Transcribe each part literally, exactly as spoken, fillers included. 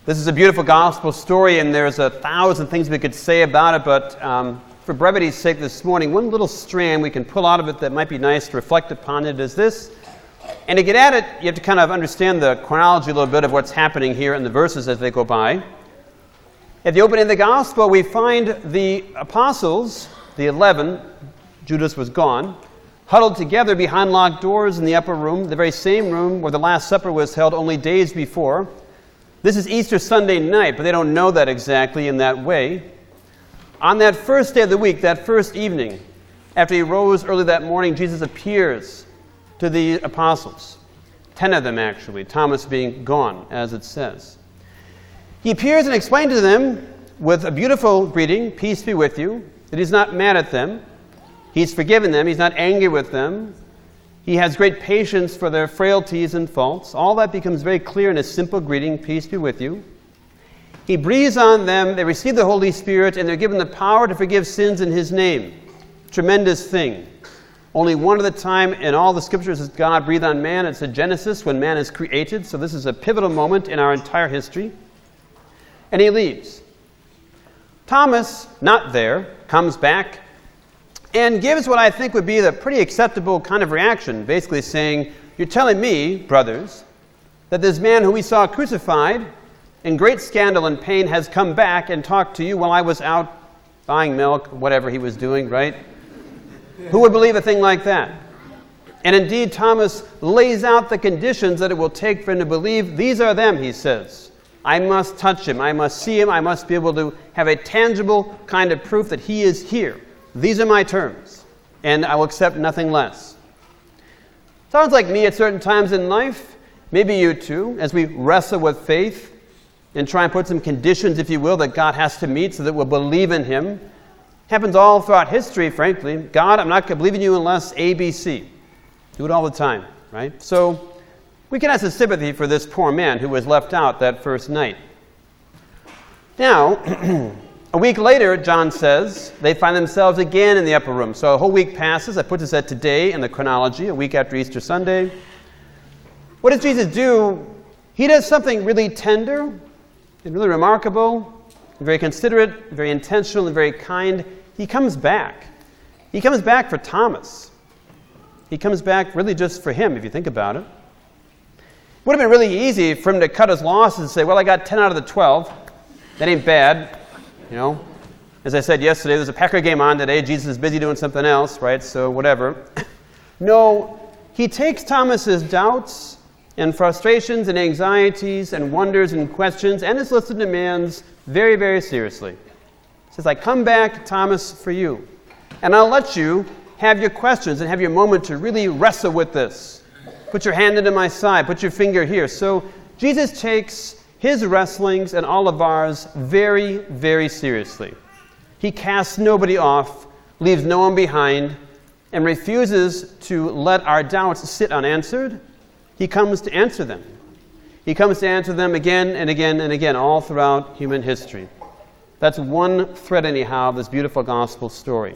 This is a beautiful gospel story, and there's a thousand things we could say about it, but um, for brevity's sake this morning, one little strand we can pull out of it that might be nice to reflect upon it is this. And to get at it, you have to kind of understand the chronology a little bit of what's happening here in the verses as they go by. At the opening of the gospel, we find the apostles, the eleven, Judas was gone, huddled together behind locked doors in the upper room, the very same room where the Last Supper was held only days before. This is Easter Sunday night, but they don't know that exactly in that way. On that first day of the week, that first evening, after he rose early that morning, Jesus appears to the apostles. Ten of them, actually, Thomas being gone, as it says. He appears and explains to them with a beautiful greeting, peace be with you, that he's not mad at them. He's forgiven them. He's not angry with them. He has great patience for their frailties and faults. All that becomes very clear in a simple greeting, peace be with you. He breathes on them. They receive the Holy Spirit, and they're given the power to forgive sins in his name. Tremendous thing. Only one at a time in all the scriptures does God breathe on man. It's a Genesis when man is created. So this is a pivotal moment in our entire history. And he leaves. Thomas, not there, comes back and gives what I think would be the pretty acceptable kind of reaction, basically saying, you're telling me, brothers, that this man who we saw crucified in great scandal and pain has come back and talked to you while I was out buying milk, whatever he was doing, right? Who would believe a thing like that? And indeed, Thomas lays out the conditions that it will take for him to believe. These are them, he says. I must touch him. I must see him. I must be able to have a tangible kind of proof that he is here. These are my terms, and I will accept nothing less. Sounds like me at certain times in life, maybe you too, as we wrestle with faith and try and put some conditions, if you will, that God has to meet so that we'll believe in him. Happens all throughout history, frankly. God, I'm not going to believe in you unless A, B, C. Do it all the time, right? So we can have some sympathy for this poor man who was left out that first night. Now, a week later, John says, they find themselves again in the upper room. So a whole week passes. That puts us at today in the chronology, a week after Easter Sunday. What does Jesus do? He does something really tender and really remarkable, and very considerate, very intentional, and very kind. He comes back. He comes back for Thomas. He comes back really just for him, if you think about it. It would have been really easy for him to cut his losses and say, well, I got ten out of the twelve. That ain't bad. You know, as I said yesterday, there's a Packer game on today. Jesus is busy doing something else, right? So whatever. No, he takes Thomas's doubts and frustrations and anxieties and wonders and questions and his list of demands very, very seriously. He says, I come back, Thomas, for you. And I'll let you have your questions and have your moment to really wrestle with this. Put your hand into my side. Put your finger here. So Jesus takes his wrestlings and all of ours very, very seriously. He casts nobody off, leaves no one behind, and refuses to let our doubts sit unanswered. He comes to answer them. He comes to answer them again and again and again, all throughout human history. That's one thread, anyhow, of this beautiful gospel story.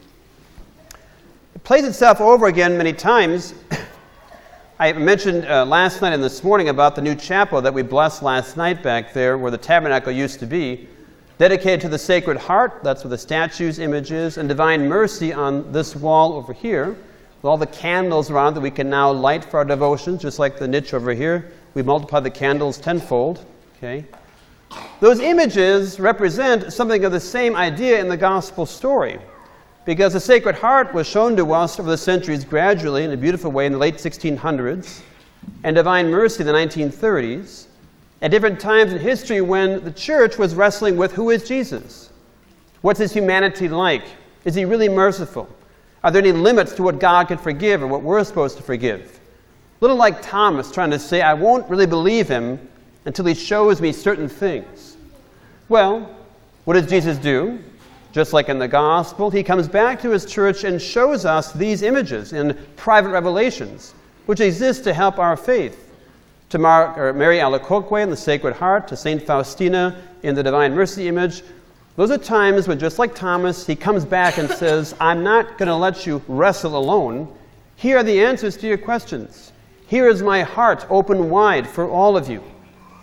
It plays itself over again many times. I mentioned uh, last night and this morning about the new chapel that we blessed last night back there where the tabernacle used to be, dedicated to the Sacred Heart. That's where the statue's image is, and Divine Mercy on this wall over here, with all the candles around that we can now light for our devotions, just like the niche over here. We multiply the candles tenfold. Okay, those images represent something of the same idea in the gospel story. Because the Sacred Heart was shown to us over the centuries gradually in a beautiful way in the late sixteen hundreds, and Divine Mercy in the nineteen thirties, at different times in history when the church was wrestling with who is Jesus? What's his humanity like? Is he really merciful? Are there any limits to what God can forgive or what we're supposed to forgive? A little like Thomas trying to say, I won't really believe him until he shows me certain things. Well, what does Jesus do? Just like in the gospel, he comes back to his church and shows us these images in private revelations, which exist to help our faith. To Mar- or Mary Alacoque in the Sacred Heart, to Saint Faustina in the Divine Mercy image. Those are times when, just like Thomas, he comes back and says, I'm not going to let you wrestle alone. Here are the answers to your questions. Here is my heart open wide for all of you.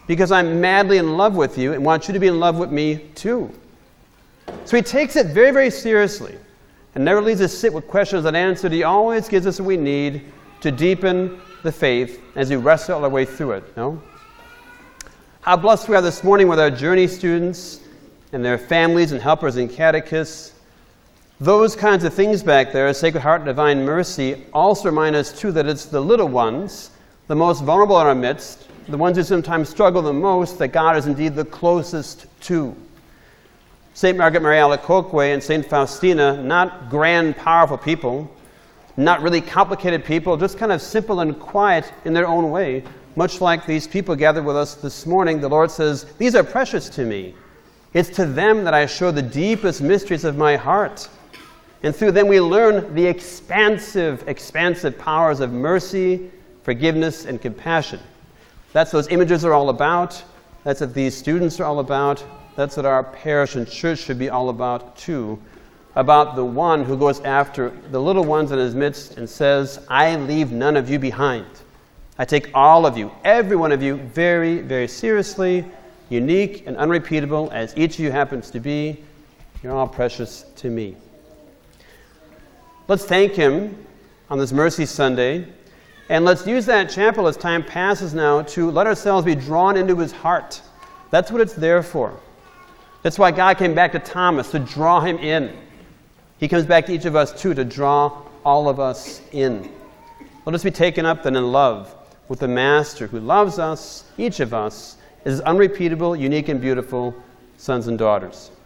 because I'm madly in love with you and want you to be in love with me too. So he takes it very, very seriously and never leaves us sit with questions unanswered. He always gives us what we need to deepen the faith as we wrestle our way through it. No? How blessed we are this morning with our journey students and their families and helpers and catechists. Those kinds of things back there, Sacred Heart and Divine Mercy, also remind us too that it's the little ones, the most vulnerable in our midst, the ones who sometimes struggle the most, that God is indeed the closest to. Saint Margaret Mary Alacoque and Saint Faustina, not grand, powerful people, not really complicated people, just kind of simple and quiet in their own way. Much like these people gathered with us this morning, the Lord says, these are precious to me. It's to them that I show the deepest mysteries of my heart. And through them we learn the expansive, expansive powers of mercy, forgiveness, and compassion. That's what those images are all about. That's what these students are all about. That's what our parish and church should be all about too. About the one who goes after the little ones in his midst and says, I leave none of you behind. I take all of you, every one of you, very, very seriously, unique and unrepeatable as each of you happens to be. You're all precious to me. Let's thank him on this Mercy Sunday, and let's use that chapel as time passes now to let ourselves be drawn into his heart. That's what it's there for. That's why God came back to Thomas, to draw him in. He comes back to each of us too, to draw all of us in. Let us be taken up then in love with the Master who loves us, each of us, as unrepeatable, unique, and beautiful sons and daughters.